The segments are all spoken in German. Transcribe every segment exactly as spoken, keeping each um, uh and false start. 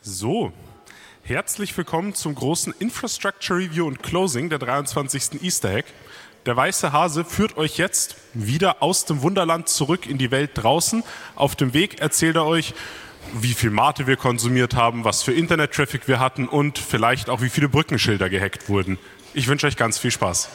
So, herzlich willkommen zum großen Infrastructure Review und Closing der dreiundzwanzigsten Easter Egg. Der weiße Hase führt euch jetzt wieder aus dem Wunderland zurück in die Welt draußen. Auf dem Weg erzählt er euch, wie viel Mate wir konsumiert haben, was für Internet-Traffic wir hatten und vielleicht auch, wie viele Brückenschilder gehackt wurden. Ich wünsche euch ganz viel Spaß.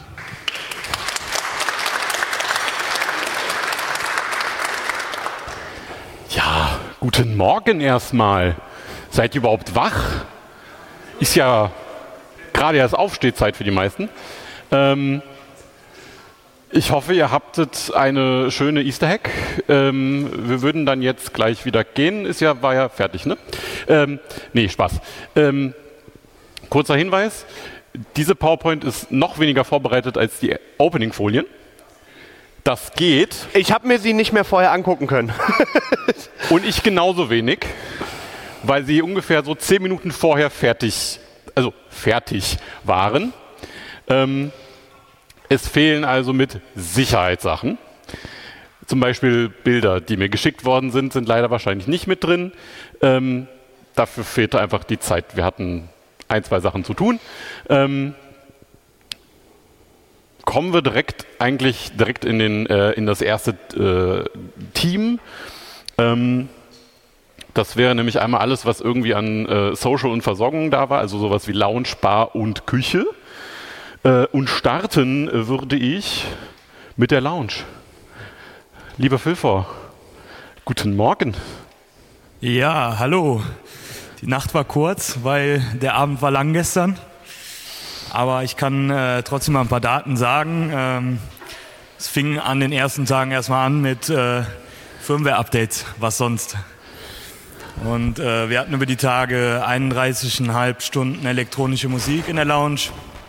Ja, guten Morgen erstmal. Seid ihr überhaupt wach? Ist ja gerade erst Aufstehzeit für die meisten. Ähm, ich hoffe, ihr habtet eine schöne Easter Egg. Ähm, wir würden dann jetzt gleich wieder gehen. Ist ja, war ja fertig, ne? Ähm, nee, Spaß. Ähm, kurzer Hinweis. Diese PowerPoint ist noch weniger vorbereitet als die Opening-Folien. Das geht. Ich habe mir sie nicht mehr vorher angucken können. Und ich genauso wenig, weil sie ungefähr so zehn Minuten vorher fertig, also fertig waren. Ähm, es fehlen also mit Sicherheitssachen. Zum Beispiel Bilder, die mir geschickt worden sind, sind leider wahrscheinlich nicht mit drin. Ähm, dafür fehlte einfach die Zeit. Wir hatten ein, zwei Sachen zu tun. Ähm, kommen wir direkt eigentlich direkt in, den, äh, in das erste äh, Team. Ähm, das wäre nämlich einmal alles, was irgendwie an äh, Social und Versorgung da war, also sowas wie Lounge, Bar und Küche. Äh, und starten äh, würde ich mit der Lounge. Lieber Philfor, guten Morgen. Ja, hallo. Die Nacht war kurz, weil der Abend war lang gestern. Aber ich kann äh, trotzdem mal ein paar Daten sagen. Ähm, es fing an den ersten Tagen erstmal an mit äh, Firmware-Updates, was sonst. Und äh, wir hatten über die Tage einunddreißig Komma fünf Stunden elektronische Musik in der Lounge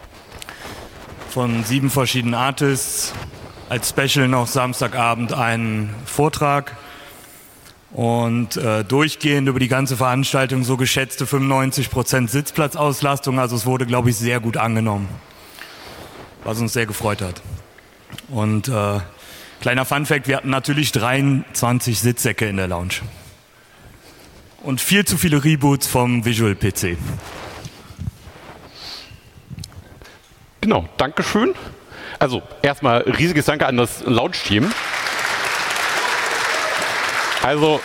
von sieben verschiedenen Artists. Als Special noch Samstagabend einen Vortrag. Und äh, durchgehend über die ganze Veranstaltung so geschätzte fünfundneunzig Prozent Sitzplatzauslastung. Also es wurde, glaube ich, sehr gut angenommen, was uns sehr gefreut hat. Und äh, kleiner Funfact, wir hatten natürlich dreiundzwanzig Sitzsäcke in der Lounge. Und viel zu viele Reboots vom Visual P C. Genau, Dankeschön. Also erstmal riesiges Danke an das Lounge-Team. Also,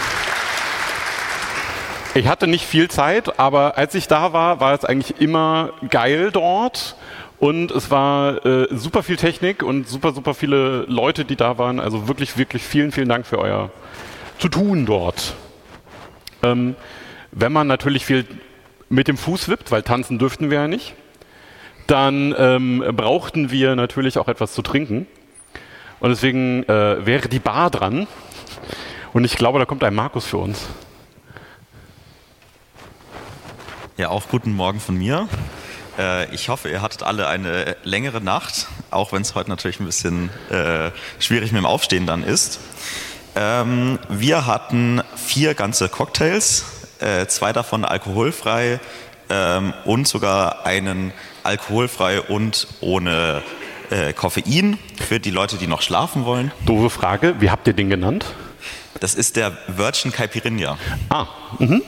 ich hatte nicht viel Zeit, aber als ich da war, war es eigentlich immer geil dort. Und es war äh, super viel Technik und super, super viele Leute, die da waren. Also wirklich, wirklich vielen, vielen Dank für euer Zutun dort. Ähm, wenn man natürlich viel mit dem Fuß wippt, weil tanzen dürften wir ja nicht, dann ähm, brauchten wir natürlich auch etwas zu trinken. Und deswegen äh, wäre die Bar dran. Und ich glaube, da kommt ein Markus für uns. Ja, auch guten Morgen von mir. Äh, ich hoffe, ihr hattet alle eine längere Nacht, auch wenn es heute natürlich ein bisschen äh, schwierig mit dem Aufstehen dann ist. Ähm, wir hatten vier ganze Cocktails, äh, zwei davon alkoholfrei ähm, und sogar einen alkoholfrei und ohne äh, Koffein für die Leute, die noch schlafen wollen. Doofe Frage, wie habt ihr den genannt? Das ist der Virgin Caipirinha. Ah, mhm.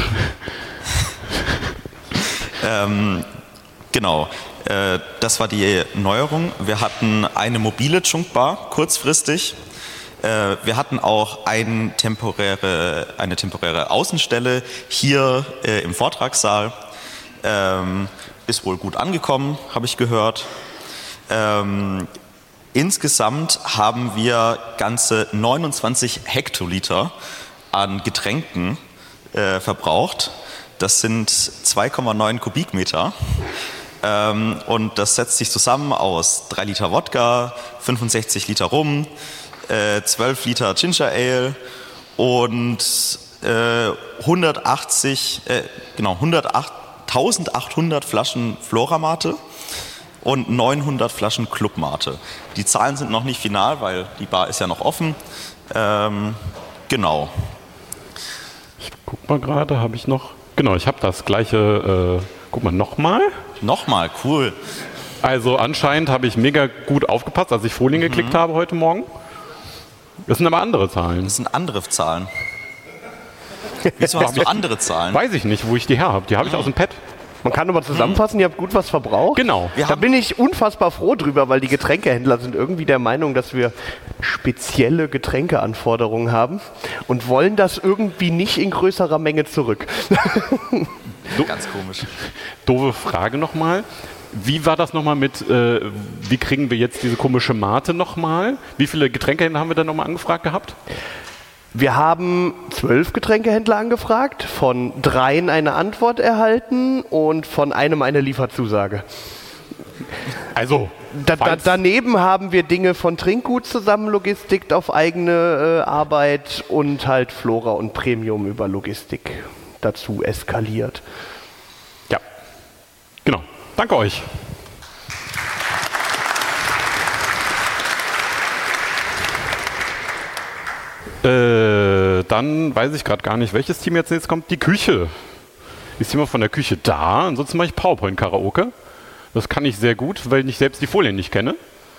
ähm, genau, äh, das war die Neuerung. Wir hatten eine mobile Chunkbar, kurzfristig. Äh, wir hatten auch ein temporäre, eine temporäre Außenstelle hier äh, im Vortragssaal. Ähm, ist wohl gut angekommen, habe ich gehört. Ähm, Insgesamt haben wir ganze neunundzwanzig Hektoliter an Getränken äh, verbraucht. Das sind zwei Komma neun Kubikmeter. Ähm, und das setzt sich zusammen aus drei Liter Wodka, fünfundsechzig Liter Rum, äh, zwölf Liter Ginger Ale und äh, hundertachtzig, äh, genau, eintausendachthundert Flaschen Floramate. Und neunhundert Flaschen Clubmate. Die Zahlen sind noch nicht final, weil die Bar ist ja noch offen. Ähm, genau. Ich guck mal gerade, habe ich noch... Genau, ich habe das gleiche... Äh, guck mal, nochmal. Nochmal, cool. Also anscheinend habe ich mega gut aufgepasst, als ich Folien mhm. geklickt habe heute Morgen. Das sind aber andere Zahlen. Das sind andere Zahlen. Wieso hast du andere Zahlen? Weiß ich nicht, wo ich die her habe. Die habe ich aus dem Pad. Man kann aber zusammenfassen, ihr habt gut was verbraucht. Genau. Wir Da haben, bin ich unfassbar froh drüber, weil die Getränkehändler sind irgendwie der Meinung, dass wir spezielle Getränkeanforderungen haben und wollen das irgendwie nicht in größerer Menge zurück. ganz komisch. Doofe Frage nochmal. Wie war das nochmal mit, äh, wie kriegen wir jetzt diese komische Mate nochmal? Wie viele Getränkehändler haben wir da nochmal angefragt gehabt? Wir haben zwölf Getränkehändler angefragt, von dreien eine Antwort erhalten und von einem eine Lieferzusage. Also, Da, da, falls- daneben haben wir Dinge von Trinkgut zusammen Logistik auf eigene äh, Arbeit und halt Flora und Premium über Logistik dazu eskaliert. ja, genau. Danke euch. Äh, dann weiß ich gerade gar nicht, welches Team jetzt jetzt kommt. Die Küche. Ist jemand von der Küche da? Ansonsten mache ich PowerPoint-Karaoke. Das kann ich sehr gut, weil ich selbst die Folien nicht kenne.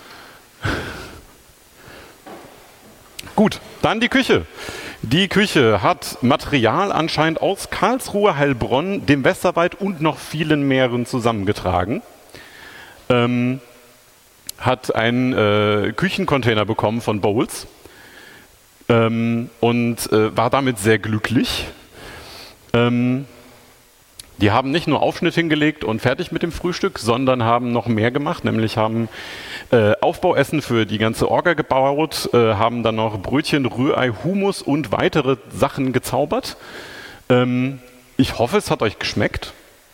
Gut, dann die Küche. Die Küche hat Material anscheinend aus Karlsruhe, Heilbronn, dem Westerwald und noch vielen Meeren zusammengetragen. Ähm, hat einen äh, Küchencontainer bekommen von Bowls ähm, und äh, war damit sehr glücklich. Ähm, die haben nicht nur Aufschnitt hingelegt und fertig mit dem Frühstück, sondern haben noch mehr gemacht, nämlich haben äh, Aufbauessen für die ganze Orga gebaut, äh, haben dann noch Brötchen, Rührei, Hummus und weitere Sachen gezaubert. Ähm, ich hoffe, es hat euch geschmeckt.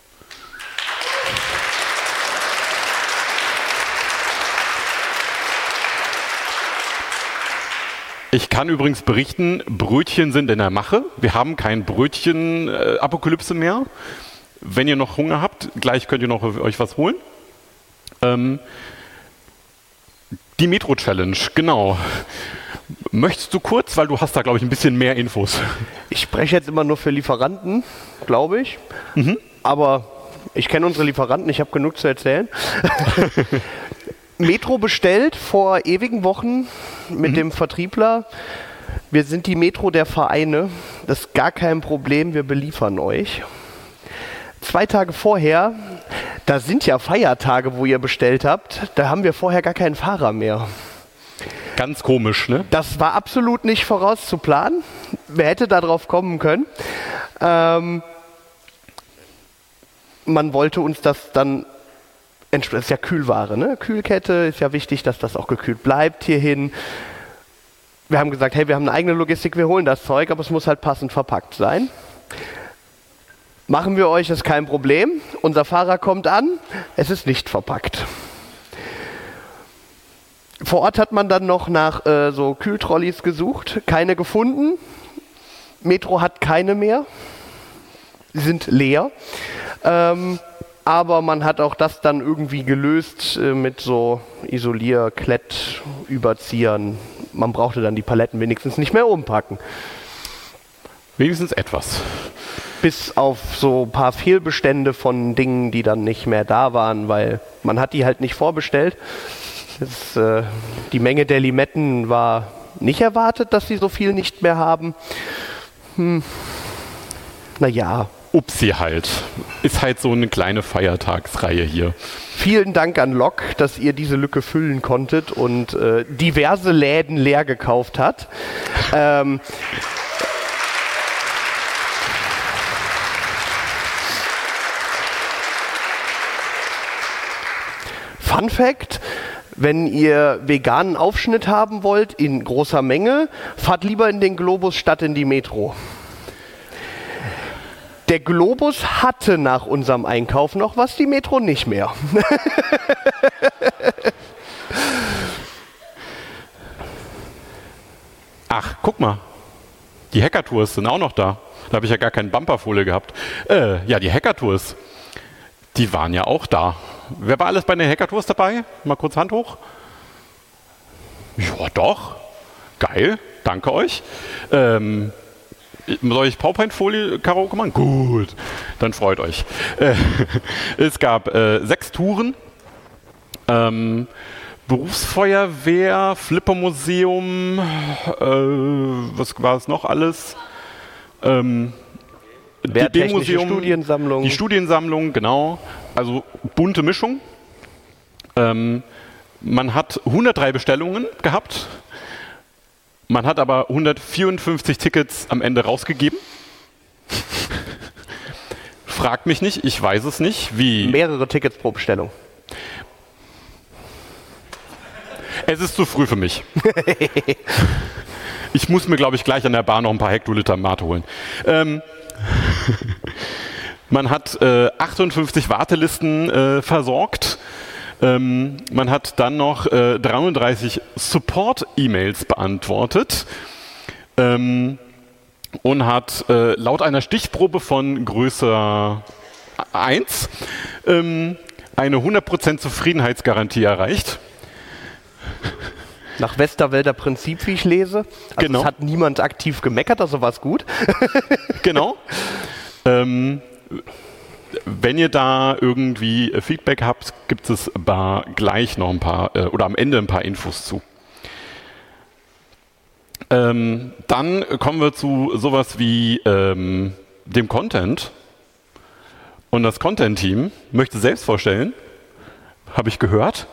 Ich kann übrigens berichten, Brötchen sind in der Mache. Wir haben kein Brötchen-Apokalypse mehr. Wenn ihr noch Hunger habt, gleich könnt ihr noch euch was holen. Ähm, die Metro-Challenge, genau. Möchtest du kurz, weil du hast da, glaube ich, ein bisschen mehr Infos. Ich spreche jetzt immer nur für Lieferanten, glaube ich. Mhm. Aber ich kenne unsere Lieferanten, ich habe genug zu erzählen. Metro bestellt vor ewigen Wochen mit mhm. dem Vertriebler. Wir sind die Metro der Vereine. Das ist gar kein Problem, wir beliefern euch. Zwei Tage vorher, da sind ja Feiertage, wo ihr bestellt habt, da haben wir vorher gar keinen Fahrer mehr. Ganz komisch, ne? Das war absolut nicht vorauszuplanen. Wer hätte da drauf kommen können? Ähm, man wollte uns das dann, das ist ja Kühlware, ne? Kühlkette, ist ja wichtig, dass das auch gekühlt bleibt hierhin. Wir haben gesagt, hey, wir haben eine eigene Logistik, wir holen das Zeug, aber es muss halt passend verpackt sein. Machen wir euch, ist kein Problem. Unser Fahrer kommt an, es ist nicht verpackt. Vor Ort hat man dann noch nach äh, so Kühltrolleys gesucht, keine gefunden. Metro hat keine mehr, sie sind leer. Ähm, aber man hat auch das dann irgendwie gelöst äh, mit so Isolier-, Klett-, Überziehern. Man brauchte dann die Paletten wenigstens nicht mehr umpacken. Wenigstens etwas. Bis auf so ein paar Fehlbestände von Dingen, die dann nicht mehr da waren, weil man hat die halt nicht vorbestellt. Das, äh, die Menge der Limetten war nicht erwartet, dass sie so viel nicht mehr haben. Hm. Naja. Upsi halt. Ist halt so eine kleine Feiertagsreihe hier. Vielen Dank an Lok, dass ihr diese Lücke füllen konntet und äh, diverse Läden leer gekauft hat. Ähm, Fun Fact: Wenn ihr veganen Aufschnitt haben wollt in großer Menge, fahrt lieber in den Globus statt in die Metro. Der Globus hatte nach unserem Einkauf noch was, die Metro nicht mehr. Ach, guck mal. Die Hackertours sind auch noch da. Da habe ich ja gar keine Bumperfolie gehabt. Äh, ja, die Hackertours, die waren ja auch da. Wer war alles bei den Hackertours dabei? Mal kurz Hand hoch. Ja, doch. Geil. Danke euch. Ähm, soll ich PowerPoint-Folie Karaoke machen? Gut. Dann freut euch. Äh, es gab äh, sechs Touren. Ähm, Berufsfeuerwehr, Flippermuseum, äh, was war es noch alles? Ähm, D B-Museum, Studiensammlung. Die Studiensammlung, genau. Also bunte Mischung. Ähm, man hat hundertdrei Bestellungen gehabt. Man hat aber hundertvierundfünfzig Tickets am Ende rausgegeben. Fragt mich nicht, ich weiß es nicht. Wie? Mehrere Tickets pro Bestellung. Es ist zu früh für mich. Ich muss mir, glaube ich, gleich an der Bar noch ein paar Hektoliter Mate holen. Ähm, man hat äh, achtundfünfzig Wartelisten äh, versorgt. Ähm, man hat dann noch äh, dreiunddreißig Support-E-Mails beantwortet ähm, und hat äh, laut einer Stichprobe von Größe eins ähm, eine hundert Prozent Zufriedenheitsgarantie erreicht. Nach Westerwälder Prinzip, wie ich lese. Also genau. Es hat niemand aktiv gemeckert, also war es gut. Genau. Ähm, wenn ihr da irgendwie Feedback habt, gibt es da gleich noch ein paar, äh, oder am Ende ein paar Infos zu. Ähm, dann kommen wir zu sowas wie ähm, dem Content. Und das Content-Team möchte selbst vorstellen, habe ich gehört.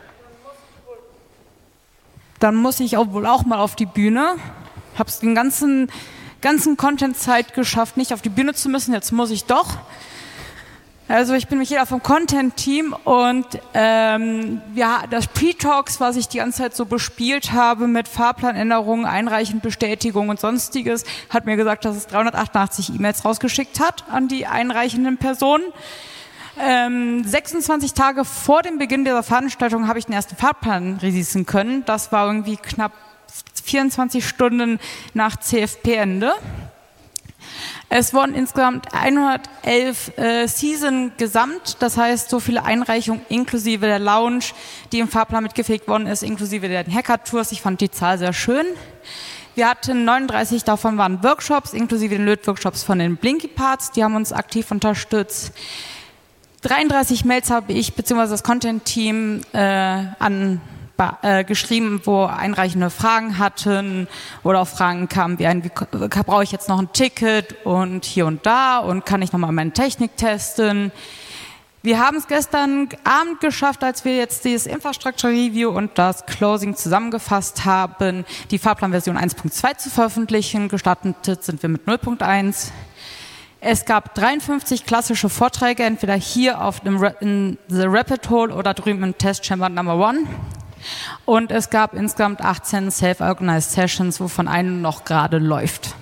Dann muss ich auch wohl auch mal auf die Bühne. Habe es den ganzen, ganzen Content-Zeit geschafft, nicht auf die Bühne zu müssen. Jetzt muss ich doch. Also ich bin Michaela vom Content-Team und ähm, ja, das Pre-Talks, was ich die ganze Zeit so bespielt habe mit Fahrplanänderungen, Einreichen, Bestätigung und Sonstiges, hat mir gesagt, dass es dreihundertachtundachtzig E-Mails rausgeschickt hat an die einreichenden Personen. Ähm, sechsundzwanzig Tage vor dem Beginn dieser Veranstaltung habe ich den ersten Fahrplan releasen können. Das war irgendwie knapp vierundzwanzig Stunden nach C F P-Ende. Es wurden insgesamt hundertelf äh, Season gesamt, das heißt so viele Einreichungen inklusive der Lounge, die im Fahrplan mitgefegt worden ist, inklusive der Hacker-Tours. Ich fand die Zahl sehr schön. Wir hatten neununddreißig davon waren Workshops, inklusive den Löt-Workshops von den Blinky Parts, die haben uns aktiv unterstützt. dreiunddreißig Mails habe ich bzw. das Content-Team äh, an äh, geschrieben, wo Einreichende Fragen hatten oder auch Fragen kamen wie ein, wie brauche ich jetzt noch ein Ticket und hier und da und kann ich nochmal meine Technik testen. Wir haben es gestern Abend geschafft, als wir jetzt dieses Infrastructure Review und das Closing zusammengefasst haben, die Fahrplanversion eins Punkt zwei zu veröffentlichen. Gestartet sind wir mit null Punkt eins. Es gab dreiundfünfzig klassische Vorträge, entweder hier auf dem Ra- in The Rapid Hole oder drüben im Test Chamber Number One. Und es gab insgesamt achtzehn Self-Organized Sessions, wovon eine noch gerade läuft.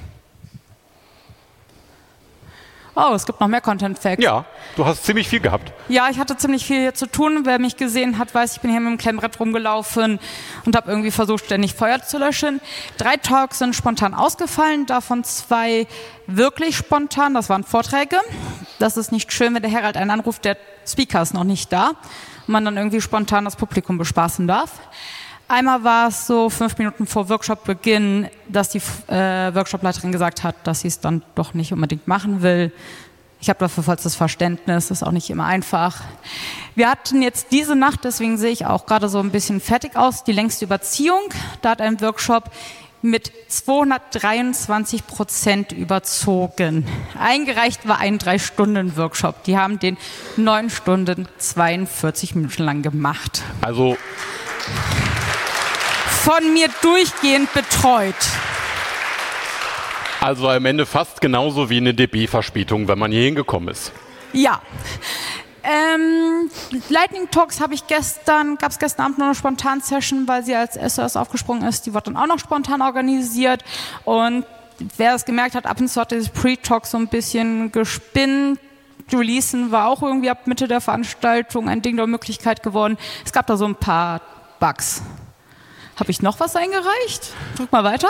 Oh, es gibt noch mehr Content Facts. Ja, du hast ziemlich viel gehabt. Ja, ich hatte ziemlich viel hier zu tun. Wer mich gesehen hat, weiß, ich bin hier mit dem Klemmbrett rumgelaufen und habe irgendwie versucht, ständig Feuer zu löschen. Drei Talks sind spontan ausgefallen, davon zwei wirklich spontan. Das waren Vorträge. Das ist nicht schön, wenn der Herald einen anruft, der Speaker ist noch nicht da und man dann irgendwie spontan das Publikum bespaßen darf. Einmal war es so fünf Minuten vor Workshop-Beginn, dass die äh, Workshopleiterin gesagt hat, dass sie es dann doch nicht unbedingt machen will. Ich habe dafür vollstes Verständnis, ist auch nicht immer einfach. Wir hatten jetzt diese Nacht, deswegen sehe ich auch gerade so ein bisschen fertig aus, die längste Überziehung. Da hat ein Workshop mit zweihundertdreiundzwanzig Prozent überzogen. Eingereicht war ein drei Stunden Workshop. Die haben den neun Stunden zweiundvierzig Minuten lang gemacht. Also von mir durchgehend betreut. Also am Ende fast genauso wie eine D B-Verspätung, wenn man hier hingekommen ist. Ja. Ähm, Lightning Talks habe ich gestern, gab es gestern Abend nur eine Spontan-Session, weil sie als S O S aufgesprungen ist. Die wurde dann auch noch spontan organisiert. Und wer es gemerkt hat, ab und zu hat dieses Pre-Talk so ein bisschen gespinnt. Releasen war auch irgendwie ab Mitte der Veranstaltung ein Ding der Möglichkeit geworden. Es gab da so ein paar Bugs. Habe ich noch was eingereicht? Drück mal weiter.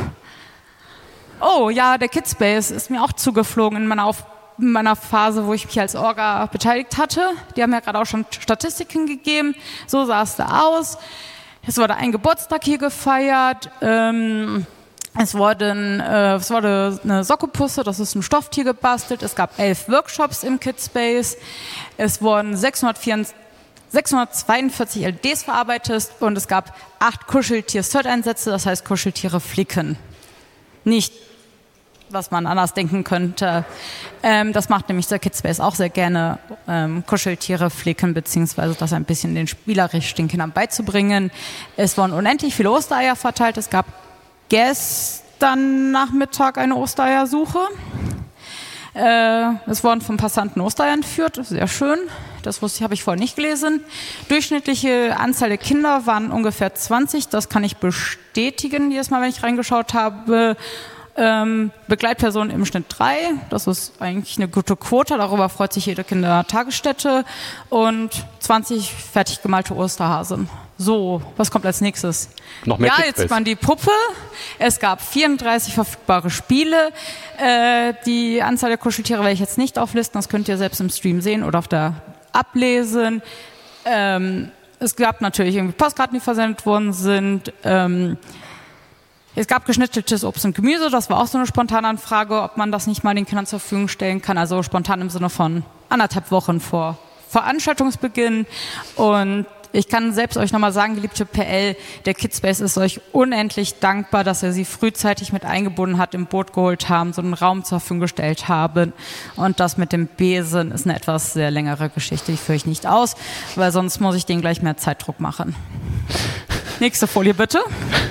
Oh ja, der Kidspace ist mir auch zugeflogen in meiner, Auf- in meiner Phase, wo ich mich als Orga beteiligt hatte. Die haben ja gerade auch schon Statistiken gegeben. So sah es da aus. Es wurde ein Geburtstag hier gefeiert. Ähm, es, wurden, äh, es wurde eine Sockepusse, das ist ein Stofftier, gebastelt. Es gab elf Workshops im Kidspace. Es wurden sechshundertvierundzwanzig sechshundertzweiundvierzig L E Ds verarbeitet und es gab acht Kuscheltier-Cert-Einsätze, das heißt Kuscheltiere flicken. Nicht was man anders denken könnte. Ähm, das macht nämlich der Kidspace auch sehr gerne, ähm, Kuscheltiere pflegen, beziehungsweise das ein bisschen den spielerisch den Kindern beizubringen. Es wurden unendlich viele Ostereier verteilt. Es gab gestern Nachmittag eine Ostereiersuche. Äh, es wurden von Passanten Ostereier entführt, sehr schön. Das wusste ich, habe ich vorher nicht gelesen. Durchschnittliche Anzahl der Kinder waren ungefähr zwanzig, das kann ich bestätigen, jedes Mal, wenn ich reingeschaut habe. Ähm, Begleitpersonen im Schnitt drei, das ist eigentlich eine gute Quote, darüber freut sich jede Kindertagesstätte. Und zwanzig fertig gemalte Osterhasen. So, was kommt als nächstes? Noch mehr Ja, jetzt waren die Puppe. Es gab vierunddreißig verfügbare Spiele. Äh, die Anzahl der Kuscheltiere werde ich jetzt nicht auflisten, das könnt ihr selbst im Stream sehen oder auf der ablesen. Ähm, es gab natürlich irgendwie Postkarten, die versendet worden sind. Ähm, es gab geschnitzeltes Obst und Gemüse, das war auch so eine Spontananfrage, ob man das nicht mal den Kindern zur Verfügung stellen kann. Also spontan im Sinne von anderthalb Wochen vor Veranstaltungsbeginn. Und ich kann selbst euch nochmal sagen, geliebte P L, der Kidspace ist euch unendlich dankbar, dass ihr sie frühzeitig mit eingebunden hat, im Boot geholt haben, so einen Raum zur Verfügung gestellt haben. Und das mit dem Besen ist eine etwas sehr längere Geschichte, die führe ich nicht aus, weil sonst muss ich denen gleich mehr Zeitdruck machen. Nächste Folie bitte.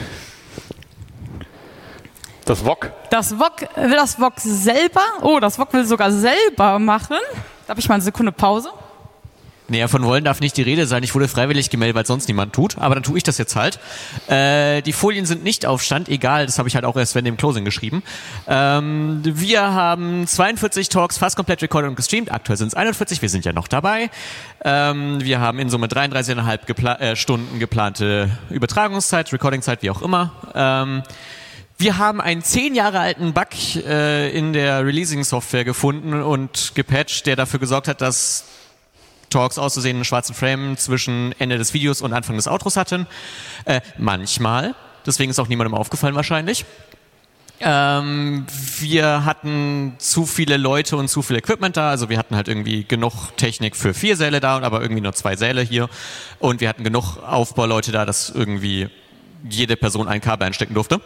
Das W O K. Das W O K, will das W O K selber? Oh, das W O K will sogar selber machen. Darf ich mal eine Sekunde Pause? Nee, von wollen darf nicht die Rede sein. Ich wurde freiwillig gemeldet, weil sonst niemand tut. Aber dann tue ich das jetzt halt. Äh, die Folien sind nicht auf Stand, egal. Das habe ich halt auch erst während dem Closing geschrieben. Ähm, wir haben zweiundvierzig Talks fast komplett recorded und gestreamt. Aktuell sind es einundvierzig. Wir sind ja noch dabei. Ähm, wir haben in Summe dreiunddreißig Komma fünf gepla- äh, Stunden geplante Übertragungszeit, Recordingzeit, wie auch immer. Ähm, Wir haben einen zehn Jahre alten Bug äh, in der Releasing-Software gefunden und gepatcht, der dafür gesorgt hat, dass Talks auszusehen einen schwarzen Frame zwischen Ende des Videos und Anfang des Outros hatten. Äh, manchmal. Deswegen ist auch niemandem aufgefallen wahrscheinlich. Ähm, wir hatten zu viele Leute und zu viel Equipment da. Also wir hatten halt irgendwie genug Technik für vier Säle da, aber irgendwie nur zwei Säle hier. Und wir hatten genug Aufbauleute da, dass irgendwie jede Person ein Kabel einstecken durfte.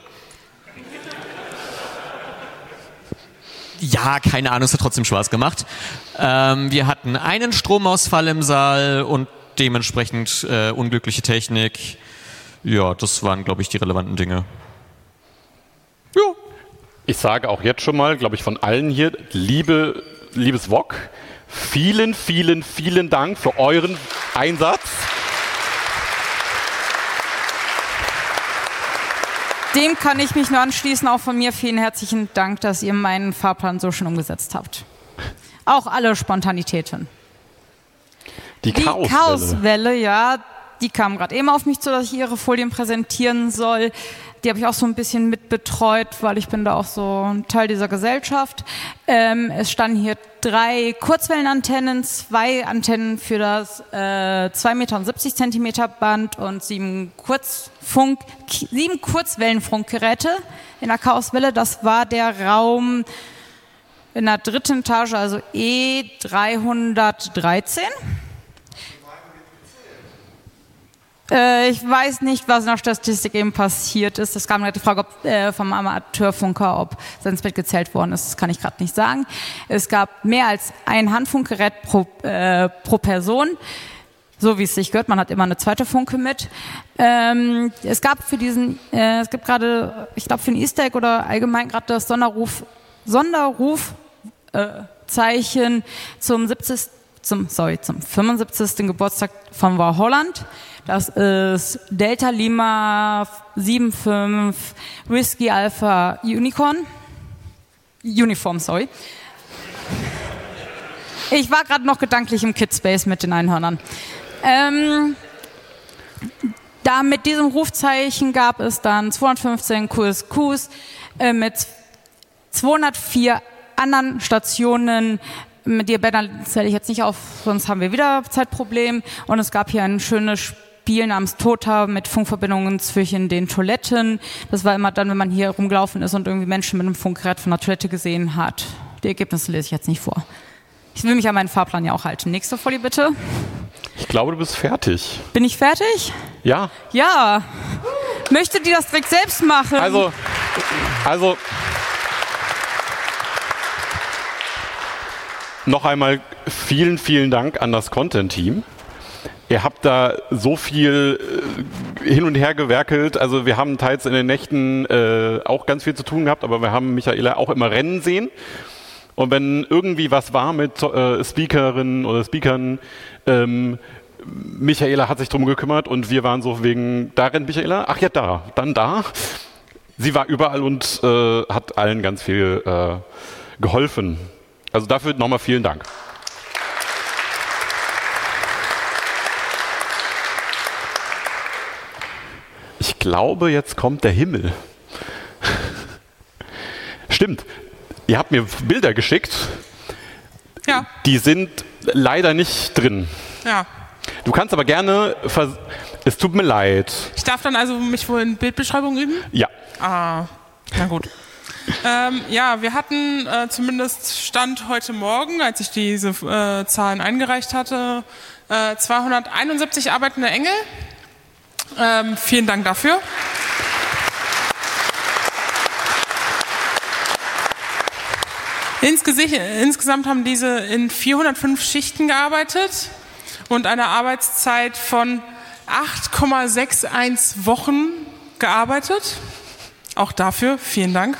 Ja, keine Ahnung, es hat trotzdem Spaß gemacht. Ähm, wir hatten einen Stromausfall im Saal und dementsprechend äh, unglückliche Technik. Ja, das waren, glaube ich, die relevanten Dinge. Ja. Ich sage auch jetzt schon mal, glaube ich, von allen hier, liebe, liebes W O K, vielen, vielen, vielen Dank für euren Einsatz. Dem kann ich mich nur anschließen, auch von mir vielen herzlichen Dank, dass ihr meinen Fahrplan so schön umgesetzt habt. Auch alle Spontanitäten. Die, Die Chaoswelle. Chaoswelle, ja, die kam gerade eben auf mich zu, dass ich ihre Folien präsentieren soll. Die habe ich auch so ein bisschen mitbetreut, weil ich bin da auch so ein Teil dieser Gesellschaft. Ähm, es standen hier drei Kurzwellenantennen, zwei Antennen für das äh, zwei Meter und siebzig Zentimeter Band und sieben, Kurzfunk, sieben Kurzwellenfunkgeräte in der Chaoswelle. Das war der Raum in der dritten Etage, also E dreihundertdreizehn. Ich weiß nicht, was in der Statistik eben passiert ist. Es kam gerade die Frage ob, äh, vom Amateurfunker, ob sein Bett gezählt worden ist. Das kann ich gerade nicht sagen. Es gab mehr als ein Handfunkgerät pro, äh, pro Person. So wie es sich gehört. Man hat immer eine zweite Funke mit. Ähm, es gab für diesen, äh, es gibt gerade, ich glaube für den Easter Egg oder allgemein gerade das Sonderruf, Sonderruf, äh, Zeichen zum siebzigsten zum, sorry, zum fünfundsiebzigsten Geburtstag von War Holland. Das ist Delta Lima sieben fünf Whiskey Alpha Unicorn. Uniform, sorry. Ich war gerade noch gedanklich im Kidspace mit den Einhörnern. Ähm, da mit diesem Rufzeichen gab es dann zweihundertfünfzehn Q S Qs äh, mit zweihundertvier anderen Stationen. Mit die Bänder zähle ich jetzt nicht auf, sonst haben wir wieder Zeitproblem. Und es gab hier ein schönes Spiel namens Tota mit Funkverbindungen zwischen den Toiletten. Das war immer dann, wenn man hier rumgelaufen ist und irgendwie Menschen mit einem Funkgerät von der Toilette gesehen hat. Die Ergebnisse lese ich jetzt nicht vor. Ich will mich an meinen Fahrplan ja auch halten. Nächste Folie bitte. Ich glaube, du bist fertig. Bin ich fertig? Ja. Ja. Möchte die das direkt selbst machen? Also, also noch einmal vielen, vielen Dank an das Content-Team. Ihr habt da so viel äh, hin und her gewerkelt. Also wir haben teils in den Nächten äh, auch ganz viel zu tun gehabt, aber wir haben Michaela auch immer rennen sehen. Und wenn irgendwie was war mit äh, Speakerinnen oder Speakern, ähm, Michaela hat sich drum gekümmert und wir waren so wegen, da rennt Michaela, ach ja, da, dann da. Sie war überall und äh, hat allen ganz viel äh, geholfen. Also dafür nochmal vielen Dank. Ich glaube, jetzt kommt der Himmel. Stimmt. Ihr habt mir Bilder geschickt. Ja. Die sind leider nicht drin. Ja. Du kannst aber gerne... Vers- es tut mir leid. Ich darf dann also mich wohl in Bildbeschreibung üben? Ja. Ah, na gut. ähm, ja, wir hatten äh, zumindest Stand heute Morgen, als ich diese äh, Zahlen eingereicht hatte, äh, zweihunderteinundsiebzig arbeitende Engel. Ähm, vielen Dank dafür. Insgesicht, insgesamt haben diese in vierhundertfünf Schichten gearbeitet und eine Arbeitszeit von acht Komma einundsechzig Wochen gearbeitet. Auch dafür vielen Dank.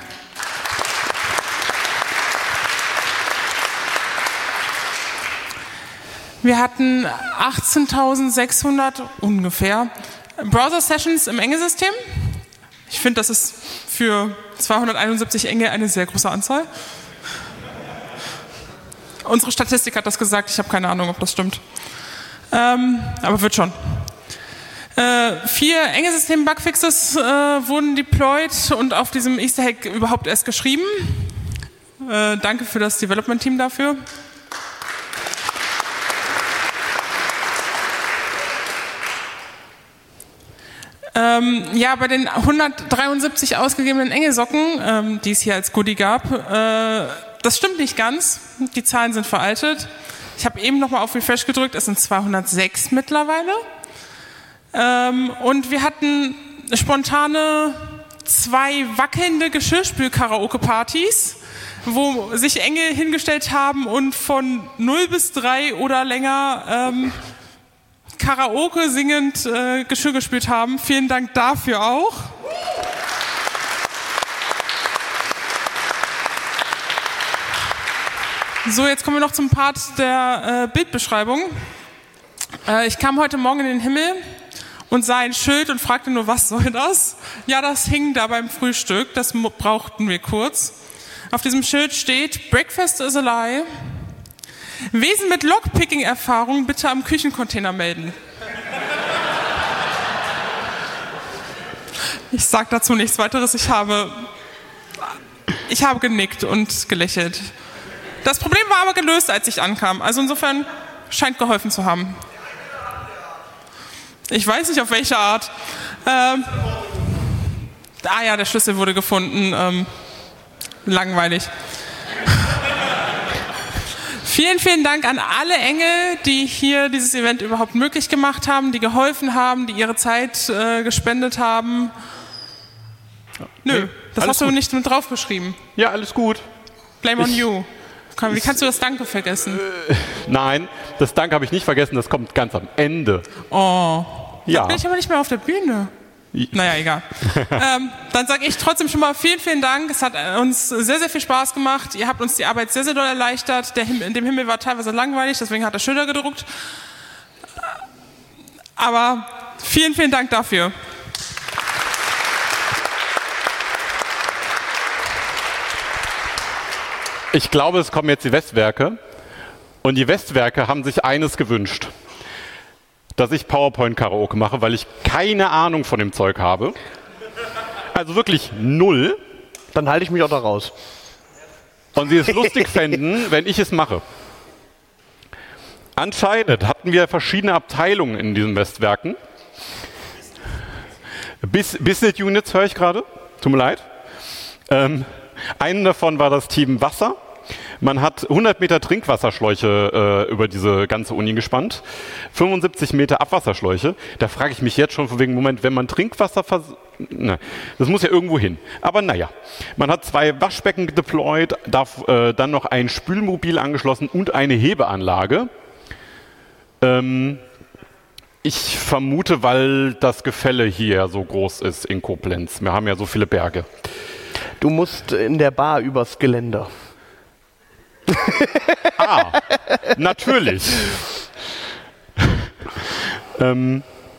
Wir hatten achtzehntausendsechshundert ungefähr Browser-Sessions im Enge-System. Ich finde, das ist für zweihunderteinundsiebzig Enge eine sehr große Anzahl. Unsere Statistik hat das gesagt, ich habe keine Ahnung, ob das stimmt. Ähm, aber wird schon. Äh, vier Enge-System-Bugfixes äh, wurden deployed und auf diesem Easter Egg überhaupt erst geschrieben. Äh, danke für das Development-Team dafür. Ähm, ja, bei den hundertdreiundsiebzig ausgegebenen Engelsocken, ähm, die es hier als Goodie gab, äh, das stimmt nicht ganz. Die Zahlen sind veraltet. Ich habe eben nochmal auf Refresh gedrückt, es sind zweihundertsechs mittlerweile. Ähm, und wir hatten spontane zwei wackelnde Geschirrspül-Karaoke-Partys, wo sich Engel hingestellt haben und von null bis drei oder länger ähm, Karaoke singend äh, Geschirr gespült haben. Vielen Dank dafür auch. So, jetzt kommen wir noch zum Part der äh, Bildbeschreibung. Äh, ich kam heute Morgen in den Himmel und sah ein Schild und fragte nur, was soll das? Ja, das hing da beim Frühstück, das brauchten wir kurz. Auf diesem Schild steht, Breakfast is a lie. Wesen mit Lockpicking-Erfahrung bitte am Küchencontainer melden. Ich sage dazu nichts weiteres, ich habe, ich habe genickt und gelächelt. Das Problem war aber gelöst, als ich ankam. Also insofern scheint geholfen zu haben. Ich weiß nicht, auf welche Art. Ähm, ah ja, der Schlüssel wurde gefunden. Ähm, langweilig. Vielen, vielen Dank an alle Engel, die hier dieses Event überhaupt möglich gemacht haben, die geholfen haben, die ihre Zeit äh, gespendet haben. Nö, nee, das hast du gut. Nicht mit draufgeschrieben. Ja, alles gut. Blame on ich, you. Wie kannst du das Danke vergessen? Äh, nein, das Danke habe ich nicht vergessen, das kommt ganz am Ende. Oh, ja. Dann bin ich aber nicht mehr auf der Bühne. Naja, egal. ähm, dann sage ich trotzdem schon mal vielen, vielen Dank. Es hat uns sehr, sehr viel Spaß gemacht. Ihr habt uns die Arbeit sehr, sehr doll erleichtert. Der Himmel, in dem Himmel war teilweise langweilig, deswegen hat er Schilder gedruckt. Aber vielen, vielen Dank dafür. Ich glaube, es kommen jetzt die Westwerke. Und die Westwerke haben sich eines gewünscht. Dass ich PowerPoint-Karaoke mache, weil ich keine Ahnung von dem Zeug habe. Also wirklich null. Dann halte ich mich auch da raus. Und sie es lustig fänden, wenn ich es mache. Anscheinend hatten wir verschiedene Abteilungen in diesen Westwerken. Bis, Business Units höre ich gerade. Tut mir leid. Ähm, einen davon war das Team Wasser Man hat hundert Meter Trinkwasserschläuche äh, über diese ganze Uni gespannt, fünfundsiebzig Meter Abwasserschläuche. Da frage ich mich jetzt schon von wegen, Moment, wenn man Trinkwasser vers... Na, das muss ja irgendwo hin. Aber naja, man hat zwei Waschbecken deployed, darf, äh, dann noch ein Spülmobil angeschlossen und eine Hebeanlage. Ähm, ich vermute, weil das Gefälle hier so groß ist in Koblenz. Wir haben ja so viele Berge. Du musst in der Bar übers Geländer. Ah, natürlich. ähm,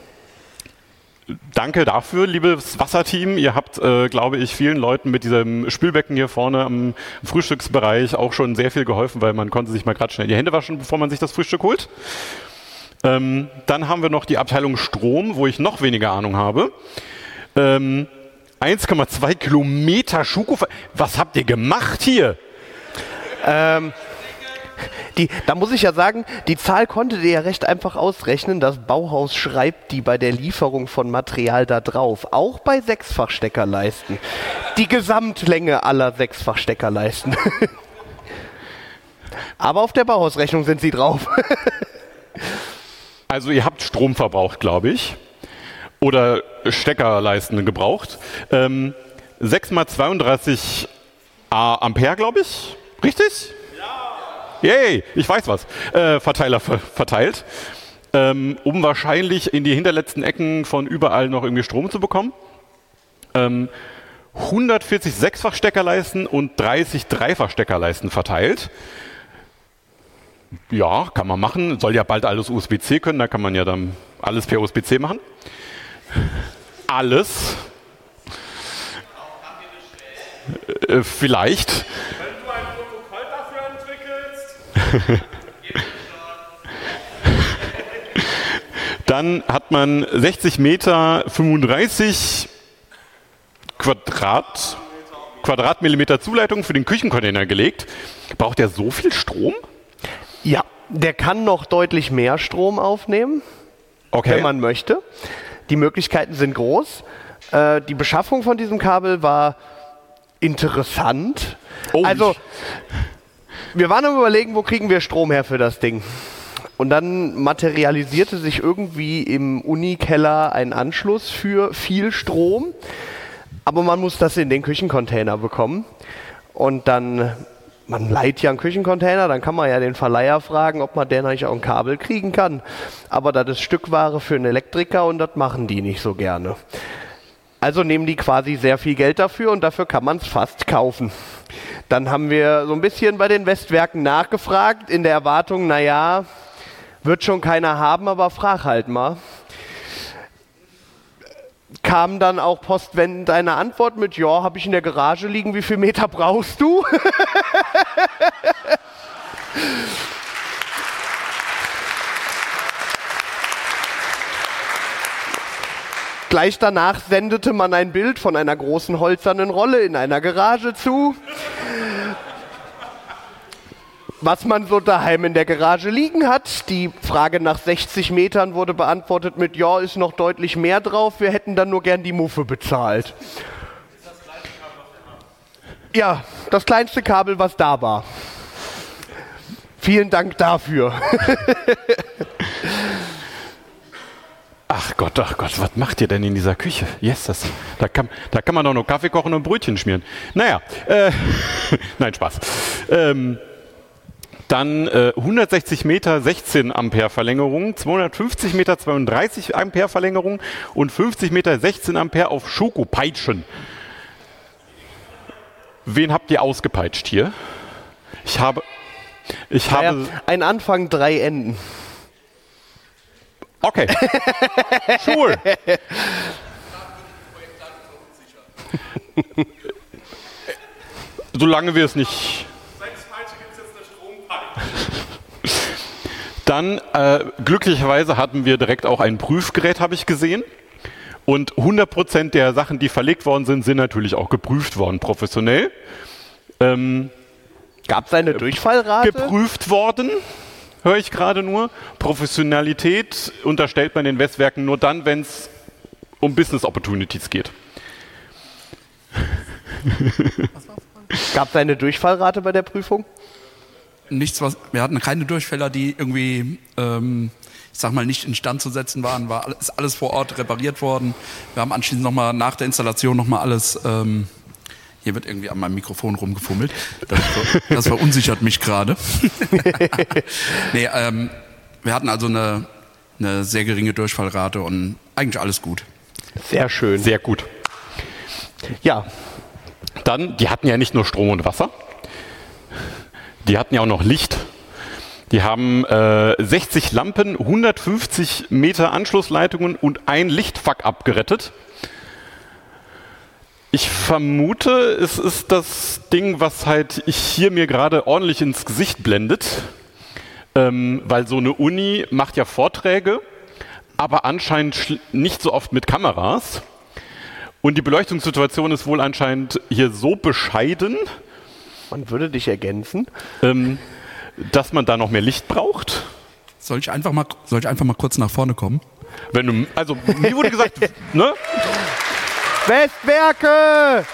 danke dafür, liebes Wasserteam. Ihr habt, äh, glaube ich, vielen Leuten mit diesem Spülbecken hier vorne am Frühstücksbereich auch schon sehr viel geholfen, weil man konnte sich mal gerade schnell die Hände waschen, bevor man sich das Frühstück holt. Ähm, dann haben wir noch die Abteilung Strom, wo ich noch weniger Ahnung habe. Ähm, eins Komma zwei Kilometer Schuko. Was habt ihr gemacht hier? Ähm, die, da muss ich ja sagen, die Zahl konntet ihr ja recht einfach ausrechnen. Das Bauhaus schreibt die bei der Lieferung von Material da drauf. Auch bei Sechsfachsteckerleisten. Die Gesamtlänge aller Sechsfachsteckerleisten. Aber auf der Bauhausrechnung sind sie drauf. Also ihr habt Strom verbraucht, glaube ich. Oder Steckerleisten gebraucht. Ähm, sechs mal zweiunddreißig Ampere, glaube ich. Richtig? Ja. Yay, ich weiß was. Äh, Verteiler ver verteilt. Ähm, um wahrscheinlich in die hinterletzten Ecken von überall noch irgendwie Strom zu bekommen. Ähm, hundertvierzig Sechsfachsteckerleisten und dreißig Dreifachsteckerleisten verteilt. Ja, kann man machen. Soll ja bald alles U S B C können, da kann man ja dann alles per U S B C machen. Alles. Äh, vielleicht. Wenn du ein Protokoll dafür entwickelst. Dann hat man sechzig Meter fünfunddreißig Quadrat, Quadratmillimeter Zuleitung für den Küchencontainer gelegt. Braucht der so viel Strom? Ja, der kann noch deutlich mehr Strom aufnehmen, Okay. wenn man möchte. Die Möglichkeiten sind groß. Äh, die Beschaffung von diesem Kabel war interessant. Oh, also, wir waren am Überlegen, wo kriegen wir Strom her für das Ding. Und dann materialisierte sich irgendwie im Unikeller ein Anschluss für viel Strom. Aber man muss das in den Küchencontainer bekommen. Und dann... Man leiht ja einen Küchencontainer, dann kann man ja den Verleiher fragen, ob man den eigentlich auch ein Kabel kriegen kann. Aber das ist Stückware für einen Elektriker und das machen die nicht so gerne. Also nehmen die quasi sehr viel Geld dafür und dafür kann man es fast kaufen. Dann haben wir so ein bisschen bei den Westwerken nachgefragt, in der Erwartung, naja, wird schon keiner haben, aber frag halt mal. Kam dann auch postwendend eine Antwort mit, ja, habe ich in der Garage liegen, wie viel Meter brauchst du? Gleich danach sendete man ein Bild von einer großen holzernen Rolle in einer Garage zu. Was man so daheim in der Garage liegen hat. Die Frage nach sechzig Metern wurde beantwortet mit, ja, ist noch deutlich mehr drauf, wir hätten dann nur gern die Muffe bezahlt. Ja, das kleinste Kabel, was da war. Vielen Dank dafür. Ach Gott, ach Gott, was macht ihr denn in dieser Küche? Yes, das, da, kann, da kann man doch nur Kaffee kochen und Brötchen schmieren. Naja, äh, nein, Spaß. Ähm, Dann äh, hundertsechzig Meter sechzehn Ampere Verlängerung, zweihundertfünfzig Meter zweiunddreißig Ampere Verlängerung und fünfzig Meter sechzehn Ampere auf Schokopeitschen. Wen habt ihr ausgepeitscht hier? Ich habe... Ich Naja, habe... ein Anfang, drei Enden. Okay. Sure. Solange wir es nicht... Dann, äh, glücklicherweise hatten wir direkt auch ein Prüfgerät, habe ich gesehen. Und hundert Prozent der Sachen, die verlegt worden sind, sind natürlich auch geprüft worden, professionell. Ähm, Gab es eine Durchfallrate? geprüft worden, höre ich gerade nur. Professionalität unterstellt man den Westwerken nur dann, wenn es um Business Opportunities geht. Gab es eine Durchfallrate bei der Prüfung? nichts, was, wir hatten keine Durchfäller, die irgendwie, ähm, ich sag mal, nicht instand zu setzen waren. War alles, ist alles vor Ort repariert worden. Wir haben anschließend nochmal nach der Installation nochmal alles, ähm, hier wird irgendwie an meinem Mikrofon rumgefummelt. Das, das verunsichert mich gerade. nee, ähm, wir hatten also eine, eine sehr geringe Durchfallrate und eigentlich alles gut. Sehr schön. Sehr gut. Ja. Dann, die hatten ja nicht nur Strom und Wasser, die hatten ja auch noch Licht. Die haben äh, sechzig Lampen, hundertfünfzig Meter Anschlussleitungen und ein Lichtfuck-up gerettet. Ich vermute, es ist das Ding, was halt ich hier mir gerade ordentlich ins Gesicht blendet, ähm, weil so eine Uni macht ja Vorträge, aber anscheinend nicht so oft mit Kameras. Und die Beleuchtungssituation ist wohl anscheinend hier so bescheiden, man würde dich ergänzen, ähm, dass man da noch mehr Licht braucht. Soll ich einfach mal, soll ich einfach mal kurz nach vorne kommen? Wenn du, also mir wurde gesagt, ne? Westwerke!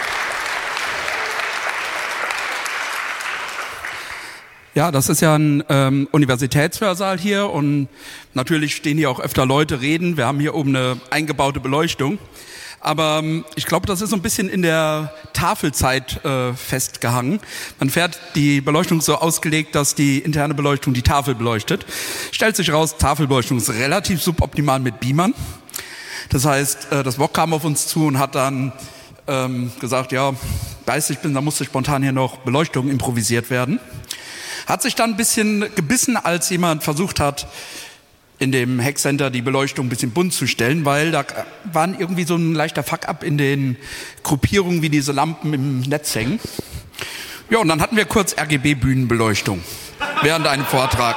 Ja, das ist ja ein ähm, Universitätshörsaal hier und natürlich stehen hier auch öfter Leute reden. Wir haben hier oben eine eingebaute Beleuchtung. Aber ähm, ich glaube, das ist so ein bisschen in der Tafelzeit äh, festgehangen. Man fährt die Beleuchtung so ausgelegt, dass die interne Beleuchtung die Tafel beleuchtet. Stellt sich raus, Tafelbeleuchtung ist relativ suboptimal mit Beamern. Das heißt, äh, das W O C kam auf uns zu und hat dann ähm, gesagt, ja, weiß ich bin, da musste spontan hier noch Beleuchtung improvisiert werden. Hat sich dann ein bisschen gebissen, als jemand versucht hat, in dem Hackcenter die Beleuchtung ein bisschen bunt zu stellen, weil da waren irgendwie so ein leichter Fuck-up in den Gruppierungen, wie diese Lampen im Netz hängen. Ja, und dann hatten wir kurz R G B-Bühnenbeleuchtung während einem Vortrag.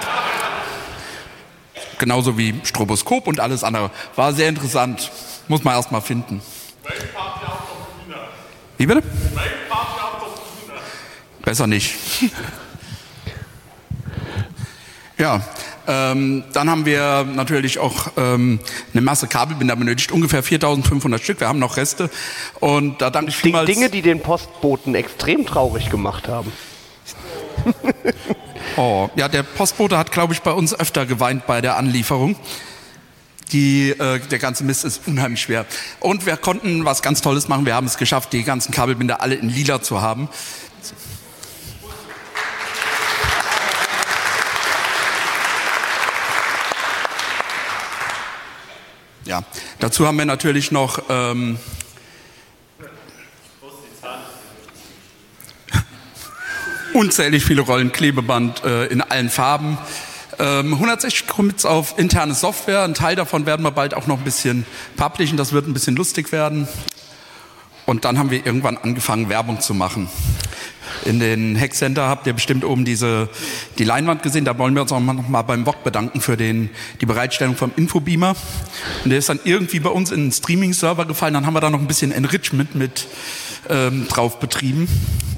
Genauso wie Stroboskop und alles andere. War sehr interessant. Muss man erst mal finden. Wie bitte? Besser nicht. Ja, ähm, dann haben wir natürlich auch ähm, eine Masse Kabelbinder benötigt, ungefähr viertausendfünfhundert Stück. Wir haben noch Reste. Und da danke ich vielmals. Dinge, die den Postboten extrem traurig gemacht haben. Oh, ja, der Postbote hat, glaube ich, bei uns öfter geweint bei der Anlieferung. Die, äh, der ganze Mist ist unheimlich schwer. Und wir konnten was ganz Tolles machen. Wir haben es geschafft, die ganzen Kabelbinder alle in lila zu haben. Ja, dazu haben wir natürlich noch ähm, unzählig viele Rollen Klebeband äh, in allen Farben. Ähm, hundertsechzig Commits auf interne Software. Ein Teil davon werden wir bald auch noch ein bisschen publishen. Das wird ein bisschen lustig werden. Und dann haben wir irgendwann angefangen, Werbung zu machen. In den Hackcenter habt ihr bestimmt oben diese, die Leinwand gesehen. Da wollen wir uns auch noch mal beim W O C bedanken für den, die Bereitstellung vom Infobeamer. Und der ist dann irgendwie bei uns in einen Streaming-Server gefallen. Dann haben wir da noch ein bisschen Enrichment mit ähm, drauf betrieben.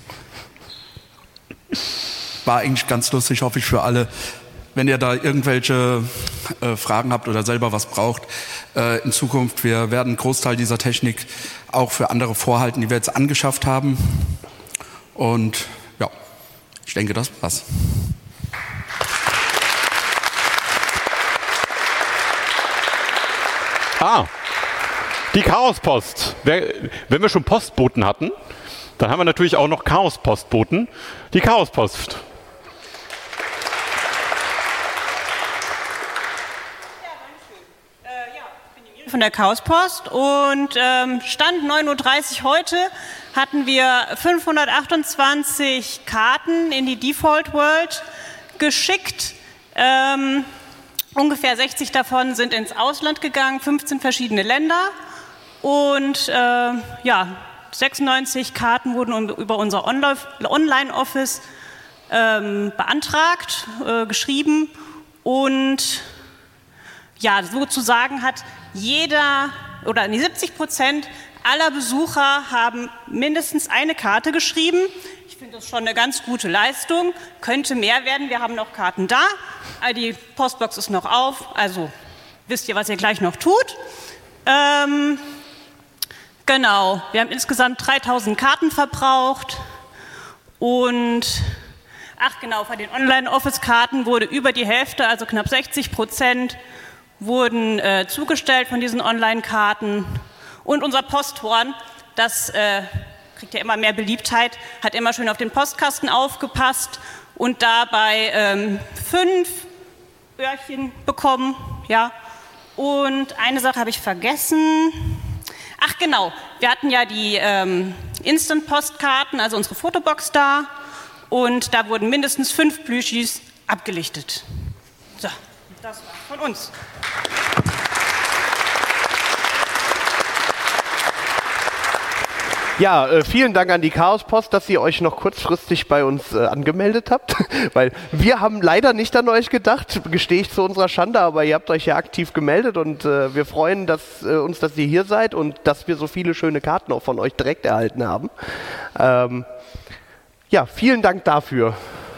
War eigentlich ganz lustig, hoffe ich, für alle. Wenn ihr da irgendwelche äh, Fragen habt oder selber was braucht, äh, in Zukunft, wir werden einen Großteil dieser Technik auch für andere vorhalten, die wir jetzt angeschafft haben. Und ja, ich denke, das war's. Ah, die Chaospost. Wenn wir schon Postboten hatten, dann haben wir natürlich auch noch Chaospostboten. Die Chaospost. Von der Chaospost und ähm, Stand neun Uhr dreißig heute hatten wir fünfhundertachtundzwanzig Karten in die Default World geschickt. Ähm, ungefähr sechzig davon sind ins Ausland gegangen, fünfzehn verschiedene Länder und äh, ja, sechsundneunzig Karten wurden über unser Online-Office ähm, beantragt, äh, geschrieben und ja, sozusagen hat jeder oder nee, siebzig Prozent aller Besucher haben mindestens eine Karte geschrieben. Ich finde das schon eine ganz gute Leistung. Könnte mehr werden. Wir haben noch Karten da. Die Postbox ist noch auf. Also wisst ihr, was ihr gleich noch tut. Ähm, genau. Wir haben insgesamt dreitausend Karten verbraucht. Und Ach genau, bei den Online-Office-Karten wurde über die Hälfte, also knapp sechzig Prozent, wurden äh, zugestellt von diesen Online-Karten. Und unser Posthorn, das äh, kriegt ja immer mehr Beliebtheit, hat immer schön auf den Postkasten aufgepasst und dabei ähm, fünf Öhrchen bekommen. Ja. Und eine Sache habe ich vergessen. Ach genau, wir hatten ja die ähm, Instant-Postkarten, also unsere Fotobox da. Und da wurden mindestens fünf Plüschis abgelichtet. So, das war's von uns. Ja, äh, vielen Dank an die Chaospost, dass ihr euch noch kurzfristig bei uns äh, angemeldet habt, weil wir haben leider nicht an euch gedacht, gestehe ich zu unserer Schande, aber ihr habt euch ja aktiv gemeldet und äh, wir freuen dass, äh, uns, dass ihr hier seid und dass wir so viele schöne Karten auch von euch direkt erhalten haben. Ähm, ja, vielen Dank dafür.